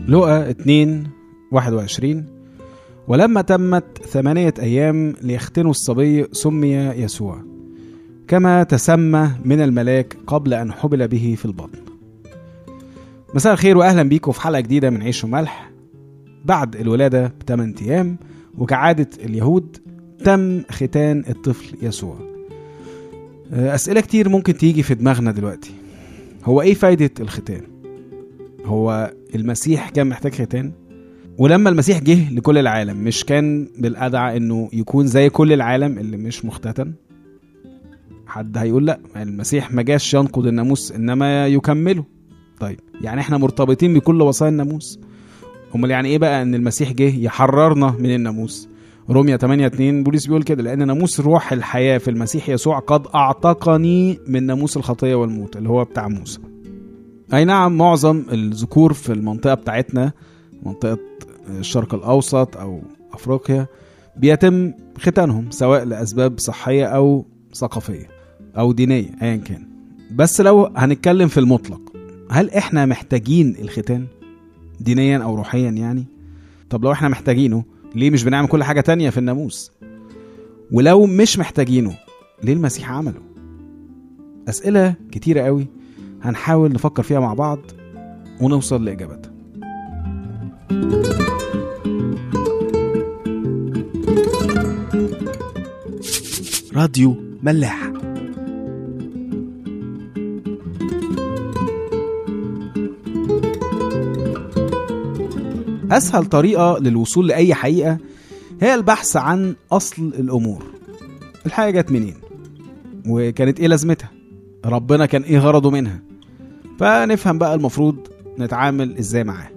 لوقا 2:21. ولما تمت 8 أيام ليختنوا الصبي سمي يسوع كما تسمى من الملاك قبل أن حبل به في البطن. مساء الخير وأهلا بيكم في حلقة جديدة من عيش وملح. بعد الولادة ب8 أيام وكعادة اليهود تم ختان الطفل يسوع. أسئلة كتير ممكن تيجي في دماغنا دلوقتي. هو إيه فايدة الختان؟ هو المسيح كان محتاج ختان؟ ولما المسيح جه لكل العالم مش كان بالأدعى إنه يكون زي كل العالم اللي مش مختتن؟ حد هيقول لأ، المسيح ما جاش ينقض الناموس إنما يكمله. طيب يعني احنا مرتبطين بكل وصايا الناموس. امال يعني ايه بقى ان المسيح جه يحررنا من الناموس؟ رومية 8:2 بولس بيقول كده: لان ناموس روح الحياة في المسيح يسوع قد اعتقني من ناموس الخطية والموت اللي هو بتاع موسى. اي نعم، معظم الذكور في المنطقة بتاعتنا، منطقة الشرق الاوسط او افريقيا، بيتم ختانهم سواء لاسباب صحية او ثقافية او دينية ايا كان. بس لو هنتكلم في المطلق، هل احنا محتاجين الختان دينيا او روحيا يعني؟ طب لو احنا محتاجينه ليه مش بنعمل كل حاجة تانية في الناموس؟ ولو مش محتاجينه ليه المسيح عمله؟ أسئلة كتيرة قوي هنحاول نفكر فيها مع بعض ونوصل لإجابتها. راديو ملاح. أسهل طريقة للوصول لأي حقيقة هي البحث عن أصل الأمور. الحاجة جت منين؟ وكانت إيه لازمتها؟ ربنا كان إيه غرضه منها؟ فنفهم بقى المفروض نتعامل إزاي معاه.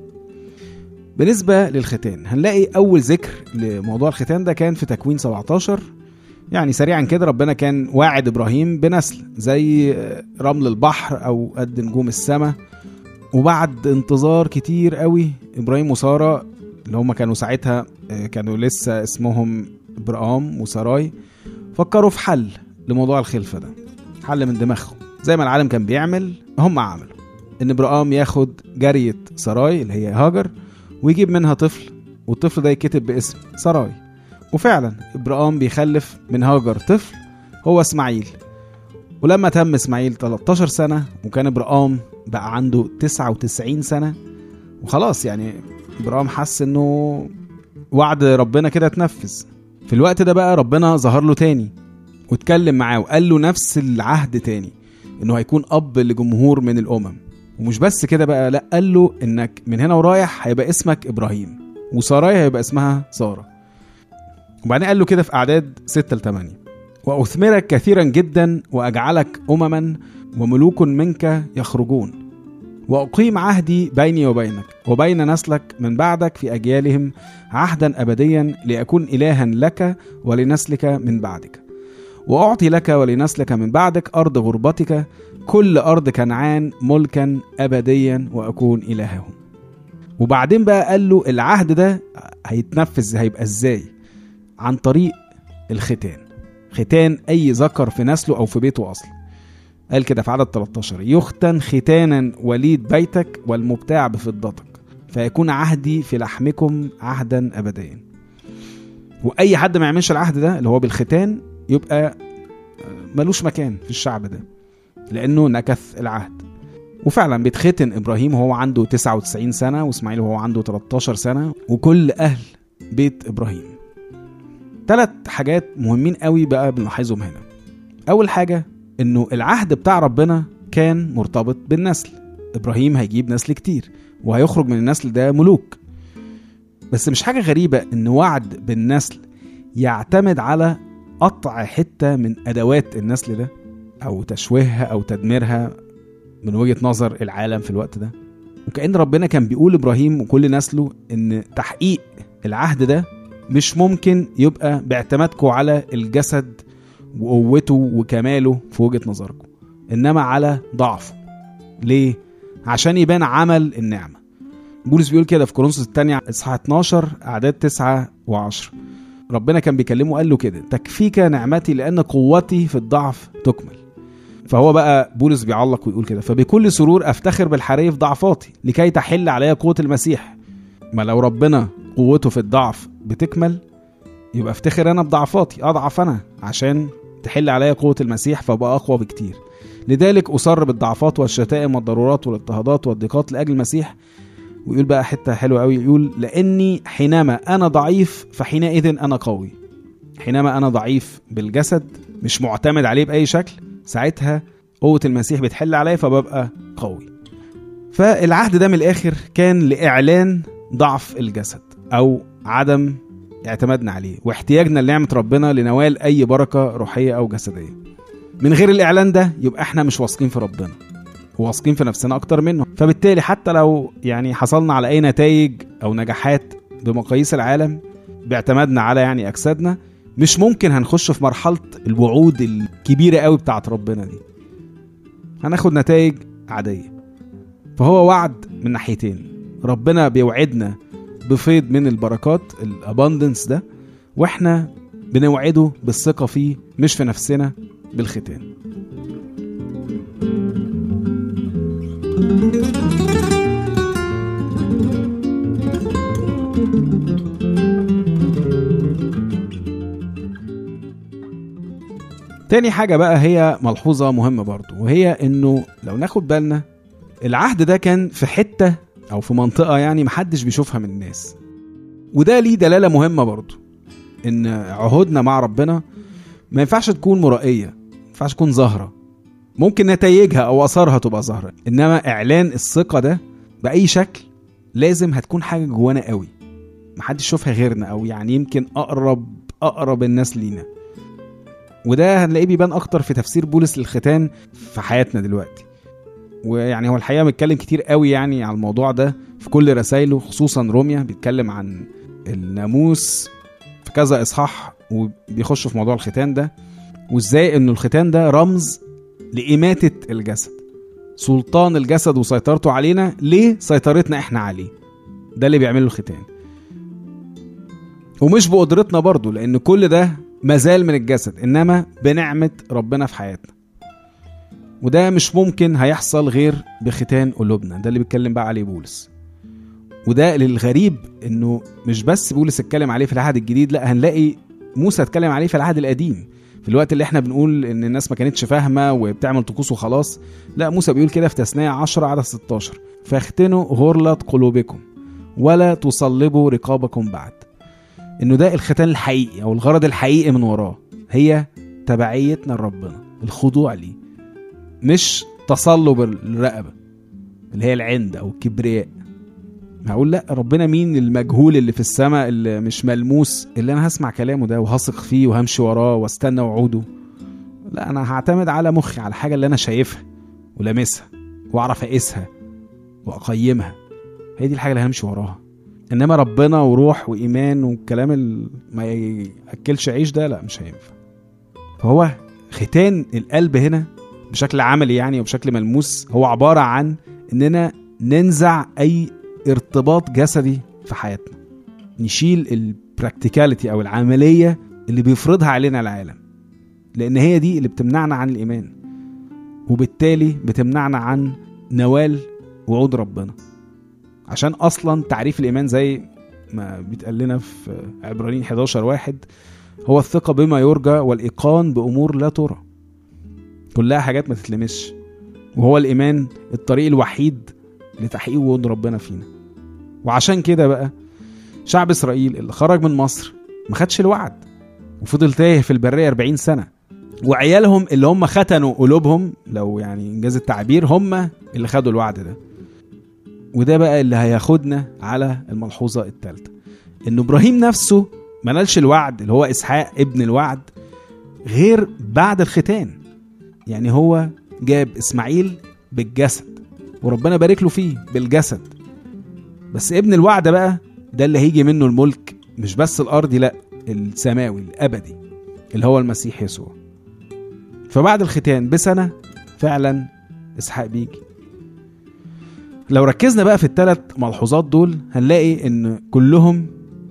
بالنسبة للختان هنلاقي أول ذكر لموضوع الختان ده كان في تكوين 17. يعني سريعا كده ربنا كان واعد إبراهيم بنسل زي رمل البحر أو قد نجوم السماء. وبعد انتظار كتير قوي إبراهيم وسارة اللي هم كانوا ساعتها كانوا لسه اسمهم إبراهام وساراي، فكروا في حل لموضوع الخلفة ده، حل من دماغهم زي ما العالم كان بيعمل. هم عملوا إن إبراهام ياخد جارية ساراي اللي هي هاجر ويجيب منها طفل، والطفل ده يكتب باسم ساراي. وفعلا إبراهام بيخلف من هاجر طفل هو إسماعيل. ولما تم إسماعيل 13 سنة وكان إبراهام بقى عنده 99 سنة وخلاص، يعني إبراهام حس إنه وعد ربنا كده اتنفذ. في الوقت ده بقى ربنا ظهر له تاني واتكلم معاه وقال له نفس العهد تاني، إنه هيكون أب لجمهور من الأمم. ومش بس كده بقى، لأ، قال له إنك من هنا ورايح هيبقى اسمك إبراهيم وساراي هيبقى اسمها سارة. وبعدين قال له كده في أعداد 6-8: وأثمرك كثيرا جدا وأجعلك أمما وملوك منك يخرجون، وأقيم عهدي بيني وبينك وبين نسلك من بعدك في أجيالهم عهدا أبديا لأكون إلها لك ولنسلك من بعدك، وأعطي لك ولنسلك من بعدك أرض غربتك كل أرض كنعان ملكا أبديا وأكون إلههم. وبعدين بقى قال له العهد ده هيتنفذ، هيبقى إزاي؟ عن طريق الختان، ختان أي ذكر في نسله أو في بيته أصلا. قال كده في عدد 13: يختن ختانا وليد بيتك والمبتاع بفضتك فيكون عهدي في لحمكم عهدا أبديا. وأي حد ما يعملش العهد ده اللي هو بالختان يبقى ملوش مكان في الشعب ده لأنه نكث العهد. وفعلا بيتختن إبراهيم وهو عنده 99 سنة وإسماعيل وهو عنده 13 سنة وكل أهل بيت إبراهيم. 3 حاجات مهمين قوي بقى بنلاحظهم هنا. أول حاجة إنه العهد بتاع ربنا كان مرتبط بالنسل. إبراهيم هيجيب نسل كتير وهيخرج من النسل ده ملوك. بس مش حاجة غريبة إن وعد بالنسل يعتمد على قطع حتة من أدوات النسل ده أو تشويهها أو تدميرها من وجهة نظر العالم في الوقت ده. وكأن ربنا كان بيقول إبراهيم وكل نسله إن تحقيق العهد ده مش ممكن يبقى باعتمادكم على الجسد وقوته وكماله في وجهة نظركم، إنما على ضعفه. ليه؟ عشان يبان عمل النعمة. بولس بيقول كده في كورنثوس الثانية إصحاح 12 أعداد 9 و10. ربنا كان بيكلمه قال له كده: تكفيك نعمتي لأن قوتي في الضعف تكمل. فهو بقى بولس بيعلق ويقول كده: فبكل سرور أفتخر بالحري في ضعفاتي لكي تحل علي قوة المسيح. ما لو ربنا قوته في الضعف بتكمل، يبقى افتخر انا بضعفاتي، اضعف انا عشان تحل عليا قوة المسيح فبقى اقوى بكتير. لذلك اصر بالضعفات والشتائم والضرورات والاضطهادات والضيقات لاجل المسيح. ويقول بقى حتة حلوة قوي، يقول لاني حينما انا ضعيف فحينئذ انا قوي. حينما انا ضعيف بالجسد مش معتمد عليه باي شكل، ساعتها قوة المسيح بتحل عليا فببقى قوي. فالعهد ده من الاخر كان لاعلان ضعف الجسد او عدم اعتمادنا عليه واحتياجنا لنعمة ربنا لنوال اي بركة روحية او جسدية. من غير الاعلان ده يبقى احنا مش واثقين في ربنا وواثقين في نفسنا اكتر منه، فبالتالي حتى لو يعني حصلنا على اي نتائج او نجاحات بمقاييس العالم باعتمادنا على اجسادنا، مش ممكن هنخش في مرحلة الوعود الكبيرة قوي بتاعت ربنا دي، هناخد نتائج عادية. فهو وعد من ناحيتين، ربنا بيوعدنا بفيض من البركات الاباندنس ده، واحنا بنوعده بالثقة فيه مش في نفسنا بالختان. تاني حاجة بقى هي ملحوظة مهمة برضو، وهي انه لو ناخد بالنا العهد ده كان في حتة او في منطقة محدش بيشوفها من الناس، وده ليه دلالة مهمة برضو، ان عهودنا مع ربنا ما ينفعش تكون مرائية، ما ينفعش تكون ظاهرة، ممكن نتائجها او اثارها تبقى ظاهرة، انما اعلان الثقة ده باي شكل لازم هتكون حاجة جوانا قوي محدش يشوفها غيرنا، او يمكن اقرب الناس لينا. وده هنلاقيه بيبان اكتر في تفسير بولس للختان في حياتنا دلوقتي. هو الحقيقة بيتكلم كتير قوي على الموضوع ده في كل رسائله، خصوصا روميا بيتكلم عن الناموس في كذا اصحاح، وبيخش في موضوع الختان ده وازاي انه الختان ده رمز لإماتة الجسد، سلطان الجسد وسيطرته علينا، ليه سيطرتنا احنا عليه، ده اللي بيعمله الختان. ومش بقدرتنا برضو، لان كل ده مازال من الجسد، انما بنعمة ربنا في حياتنا، وده مش ممكن هيحصل غير بختان قلوبنا. ده اللي بيتكلم بقى عليه بولس، وده للغريب انه مش بس بولس اتكلم عليه في العهد الجديد، لا هنلاقي موسى اتكلم عليه في العهد القديم، في الوقت اللي احنا بنقول ان الناس ما كانتش فاهمة وبتعمل طقوس وخلاص. لا، موسى بيقول كده في تثنية 10 عدد 16، فاختنوا غرلة قلوبكم ولا تصلبوا رقابكم بعد. انه ده الختان الحقيقي او الغرض الحقيقي من وراه، هي تبعيتنا لربنا، الخضوع ليه، مش تصلب الرقبة اللي هي العند او الكبرياء. هقول لا، ربنا مين المجهول اللي في السماء اللي مش ملموس اللي انا هسمع كلامه ده وهثق فيه وهمشي وراه واستنى وعوده؟ لا، انا هعتمد على مخي، على حاجة اللي انا شايفها ولامسها واعرف اقيسها واقيمها، هي دي الحاجة اللي همشي وراها. انما ربنا وروح وايمان والكلام ما ياكلش عيش ده لا، مش هينفع. فهو ختان القلب هنا بشكل عملي وبشكل ملموس هو عبارة عن اننا ننزع اي ارتباط جسدي في حياتنا، نشيل البراكتيكاليتي او العملية اللي بيفرضها علينا العالم، لان هي دي اللي بتمنعنا عن الايمان، وبالتالي بتمنعنا عن نوال وعود ربنا. عشان اصلا تعريف الايمان زي ما بيتقال لنا في عبرانيين 11:1 هو الثقة بما يرجى والايقان بامور لا ترى، كلها حاجات ما تتلمسش، وهو الايمان الطريق الوحيد لتحقيق وعود ربنا فينا. وعشان كده بقى شعب اسرائيل اللي خرج من مصر ما خدش الوعد وفضل تايه في البرية 40 سنة، وعيالهم اللي هم ختنوا قلوبهم لو انجاز التعبير هم اللي خدوا الوعد ده. وده بقى اللي هياخدنا على الملحوظة الثالثة، ان ابراهيم نفسه ما نالش الوعد اللي هو اسحاق ابن الوعد غير بعد الختان. هو جاب اسماعيل بالجسد وربنا بارك له فيه بالجسد، بس ابن الوعد بقى ده اللي هيجي منه الملك، مش بس الارضي، لا السماوي الابدي اللي هو المسيح يسوع. فبعد الختان بسنة فعلا اسحاق بيجي. لو ركزنا بقى في الثلاث ملحوظات دول هنلاقي ان كلهم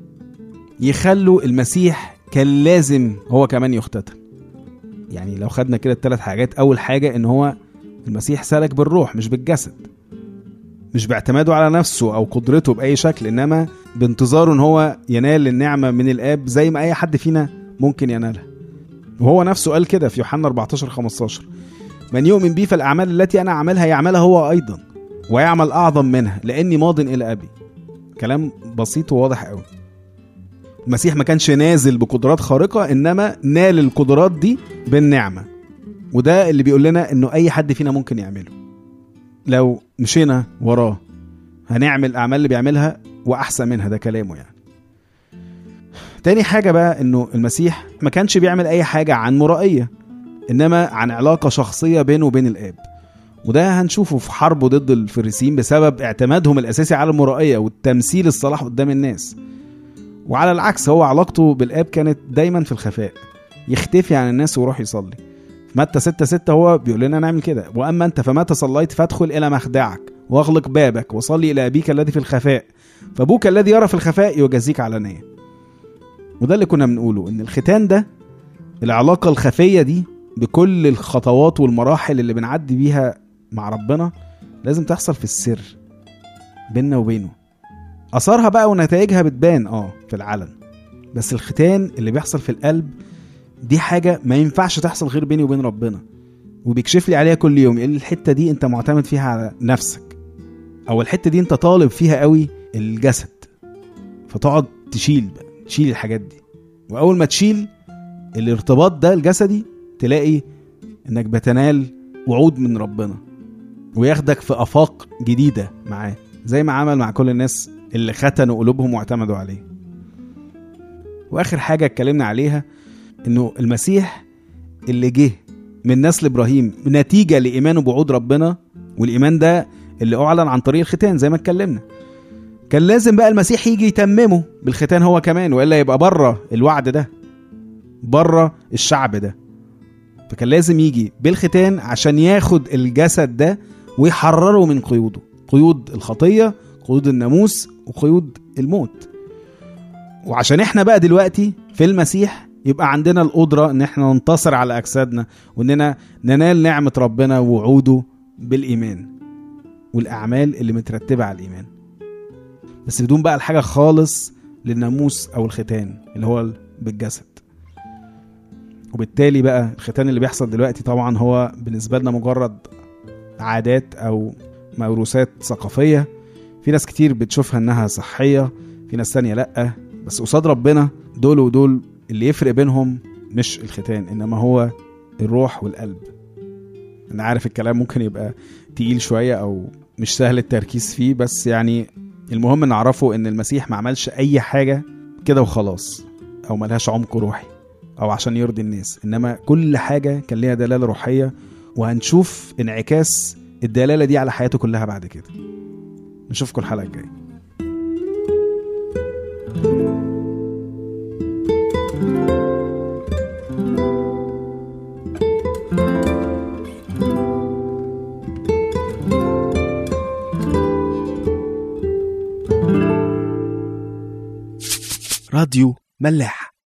يخلوا المسيح كان لازم هو كمان يختتن. لو خدنا كده الثلاث حاجات، اول حاجة ان هو المسيح سلك بالروح مش بالجسد، مش باعتماده على نفسه أو قدرته بأي شكل، إنما بانتظاره إن هو ينال النعمة من الآب زي ما أي حد فينا ممكن ينالها. وهو نفسه قال كده في يوحنا 14:15: من يؤمن بي فالأعمال التي أنا أعملها يعملها هو أيضا ويعمل أعظم منها لأني ماض إلى أبي. كلام بسيط وواضح قوي. المسيح ما كانش نازل بقدرات خارقة، إنما نال القدرات دي بالنعمة، وده اللي بيقول لنا إنه أي حد فينا ممكن يعمله لو مشينا وراه. هنعمل الأعمال اللي بيعملها وأحسن منها، ده كلامه يعني. تاني حاجة بقى إنه المسيح ما كانش بيعمل أي حاجة عن مرائية، إنما عن علاقة شخصية بينه وبين الآب. وده هنشوفه في حربه ضد الفريسيين بسبب اعتمادهم الأساسي على المرائية والتمثيل الصلاح قدام الناس. وعلى العكس هو علاقته بالآب كانت دايما في الخفاء، يختفي عن الناس ويروح يصلي. في متى 6:6 هو بيقول لنا نعمل كده: وأما أنت فمتى صليت فادخل إلى مخدعك واغلق بابك وصلي إلى أبيك الذي في الخفاء فأبوك الذي يرى في الخفاء يجازيك علانية. وده اللي كنا بنقوله، إن الختان ده، العلاقة الخفية دي بكل الخطوات والمراحل اللي بنعدي بيها مع ربنا، لازم تحصل في السر بيننا وبينه. أثارها بقى ونتائجها بتبان في العلن، بس الختان اللي بيحصل في القلب دي حاجة ما ينفعش تحصل غير بيني وبين ربنا، وبيكشف لي عليها كل يوم. يقول الحتة دي انت معتمد فيها على نفسك، او الحتة دي انت طالب فيها قوي الجسد، فتقعد تشيل الحاجات دي. واول ما تشيل الارتباط ده الجسدي، تلاقي انك بتنال وعود من ربنا وياخدك في افاق جديدة معاه، زي ما عمل مع كل الناس اللي ختنوا قلوبهم واعتمدوا عليه. واخر حاجة اتكلمنا عليها انه المسيح اللي جه من نسل ابراهيم نتيجة لإيمانه بعود ربنا، والإيمان ده اللي أعلن عن طريق الختان زي ما اتكلمنا. كان لازم بقى المسيح يجي يتممه بالختان هو كمان، وإلا يبقى بره الوعد ده، بره الشعب ده. فكان لازم يجي بالختان عشان ياخد الجسد ده ويحرره من قيوده، قيود الخطية، قيود الناموس، وقيود الموت. وعشان احنا بقى دلوقتي في المسيح يبقى عندنا القدرة ان احنا ننتصر على اجسادنا، واننا ننال نعمة ربنا ووعوده بالايمان والاعمال اللي مترتبة على الايمان، بس بدون بقى الحاجة خالص للناموس او الختان اللي هو بالجسد. وبالتالي بقى الختان اللي بيحصل دلوقتي طبعا هو بالنسبة لنا مجرد عادات او موروثات ثقافية. في ناس كتير بتشوفها انها صحية، في ناس تانية لأ، بس قصاد ربنا دول ودول اللي يفرق بينهم مش الختان، إنما هو الروح والقلب. أنا عارف الكلام ممكن يبقى تقيل شوية أو مش سهل التركيز فيه، بس يعني المهم نعرفه إن المسيح ما عملش أي حاجة كده وخلاص، أو ملهاش عمق روحي أو عشان يرضي الناس، إنما كل حاجة كان ليها دلالة روحية، وهنشوف انعكاس الدلالة دي على حياته كلها بعد كده. نشوفكم الحلقة الجاية. راديو ملاح.